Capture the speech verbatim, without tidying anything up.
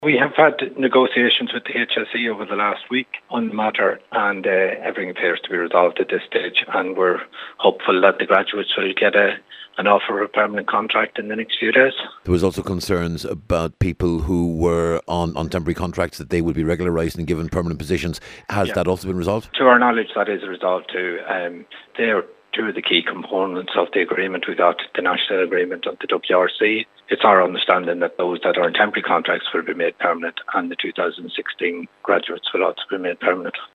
We have had negotiations with the H S E over the last week on the matter, and uh, everything appears to be resolved at this stage, and we're hopeful that the graduates will get a, an offer of a permanent contract in the next few days. There was also concerns about people who were on, on temporary contracts, that they would be regularised and given permanent positions. Has yeah. that also been resolved? To our knowledge, that is resolved too. Um, they are two of the key components of the agreement. We got the national agreement of the W R C. It's our understanding that those that are on temporary contracts will be made permanent, and the two thousand sixteen graduates will also be made permanent.